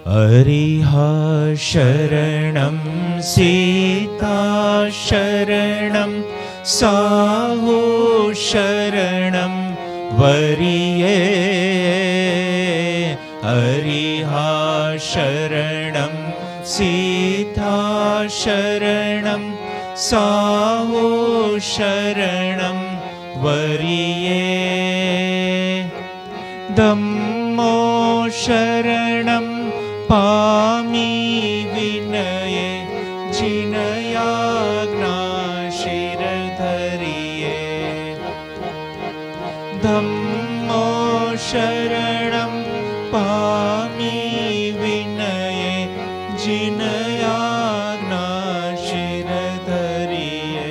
अरिहा शरणं सीता शरणं साहु शरणं वरिये अरिहा शरणं सीता शरणं साहु शरणं वरिये धम्मो शरणं पामि विनये जिनयाज्ञा शिरधरिये धम्मो शरणं पामि विनये जिनयाज्ञा शिरधरिये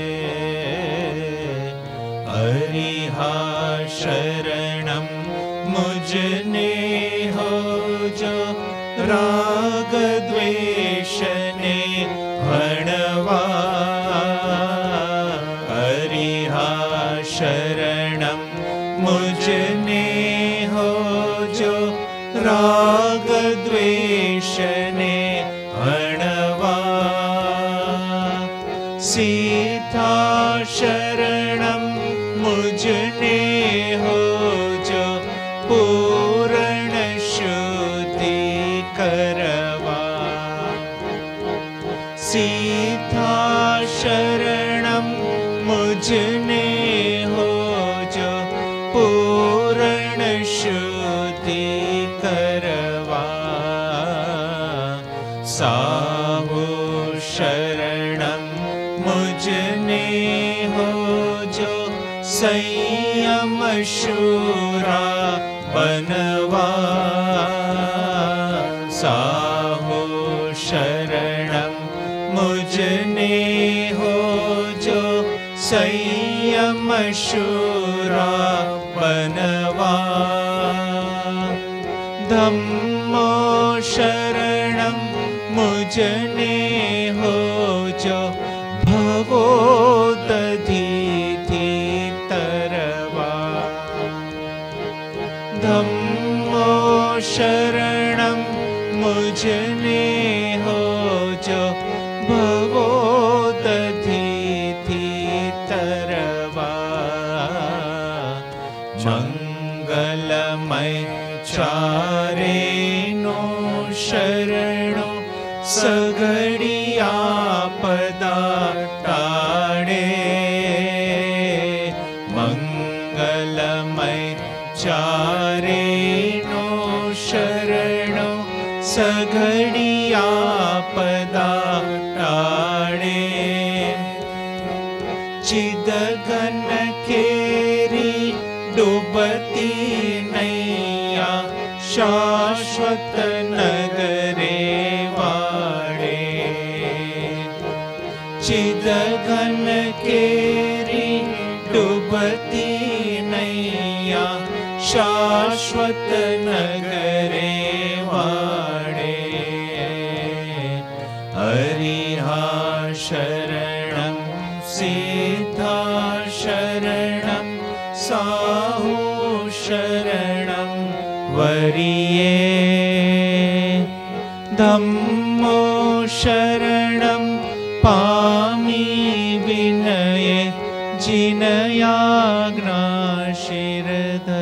अरिहा शरणं मुझने हो जो राग द्वेषने हणवा अरिहा शरणं मुझने हो जो राग द्वेषने हणवा सीता शरणं मुझने हो जो पूर्ण शुद्धि करवा सीता शरणं मुझने हो जो पूर्ण शुद्धि करवा साहु शरणं मुझने हो जो संयम शूरा बनवा साहु शरणं मुझने हो जो संयम शूरा बनवा धम्मो शरणं मुझने हो जो भवोदधीति तरवा धम्मो शरणं मुझने हो जो भवोदधीति तरवा मंगलमय चारेनो शरणो सगड़िया पदा टाड़े मंगलमय चारेनो शरणो सगड़िया पदा टाड़े चिदघन केरी डूबती नैया शाश्वत नगरे वाड़े चिदघन केरी डूबती नैया शाश्वत नगरे वाड़े अरिहा शरणं सीता शरणं साहु शरणं वरिये धम्मो शरणं पामि विनये जिनयाज्ञा शिरधरिये